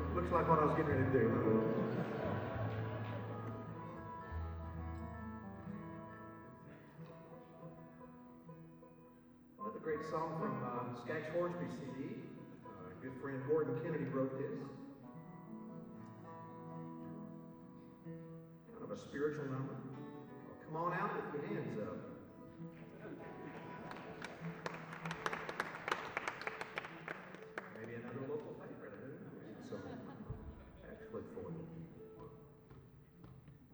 Looks like what I was getting ready to do. Another great song from Skaggs Hornsby CD. Good friend Gordon Kennedy wrote this. Kind of a spiritual number. Well, come on out with your hands up.